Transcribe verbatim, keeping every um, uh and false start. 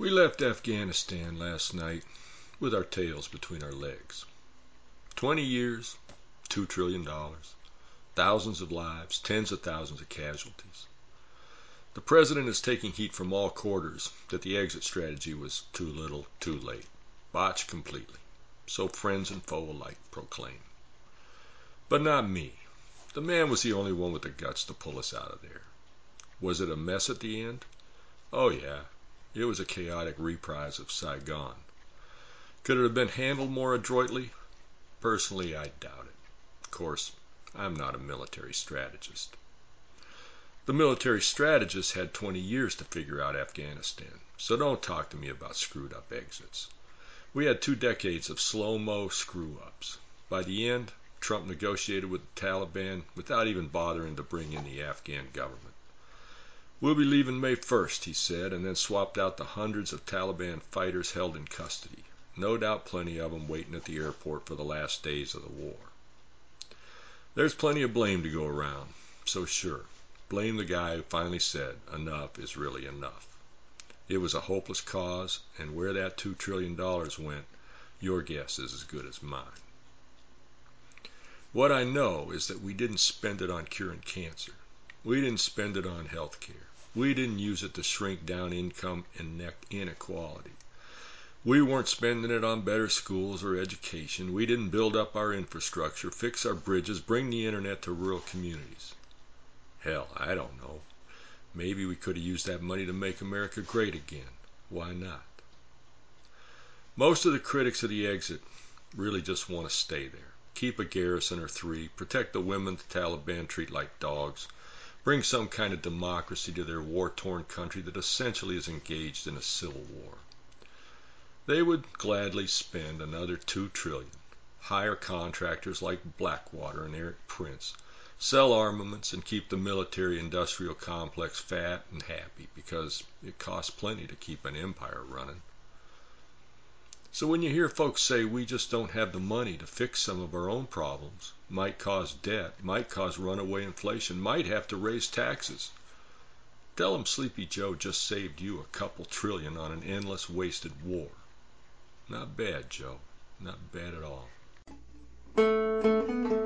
We left Afghanistan last night with our tails between our legs. Twenty years, two trillion dollars, thousands of lives, tens of thousands of casualties. The president is taking heat from all quarters that the exit strategy was too little, too late, botched completely. So friends and foe alike proclaim. But not me. The man was the only one with the guts to pull us out of there. Was it a mess at the end? Oh yeah, it was a chaotic reprise of Saigon. Could it have been handled more adroitly? Personally, I doubt it. Of course, I'm not a military strategist. The military strategists had twenty years to figure out Afghanistan, so don't talk to me about screwed up exits. We had two decades of slow-mo screw-ups. By the end, Trump negotiated with the Taliban without even bothering to bring in the Afghan government. We'll be leaving May first, he said, and then swapped out the hundreds of Taliban fighters held in custody. No doubt plenty of them waiting at the airport for the last days of the war. There's plenty of blame to go around, so sure, blame the guy who finally said enough is really enough. It was a hopeless cause, and where that two trillion dollars went, your guess is as good as mine. What I know is that we didn't spend it on curing cancer. We didn't spend it on health care. We didn't use it to shrink down income and inequality. We weren't spending it on better schools or education. We didn't build up our infrastructure, fix our bridges, bring the internet to rural communities. Hell, I don't know. Maybe we could have used that money to make America great again. Why not? Most of the critics of the exit really just want to stay there. Keep a garrison or three, protect the women the Taliban treat like dogs, bring some kind of democracy to their war-torn country that essentially is engaged in a civil war. They would gladly spend another two trillion dollars, hire contractors like Blackwater and Eric Prince, sell armaments, and keep the military-industrial complex fat and happy, because it costs plenty to keep an empire running. So when you hear folks say we just don't have the money to fix some of our own problems, might cause debt, might cause runaway inflation, might have to raise taxes, tell them Sleepy Joe just saved you a couple trillion on an endless wasted war. Not bad, Joe. Not bad at all.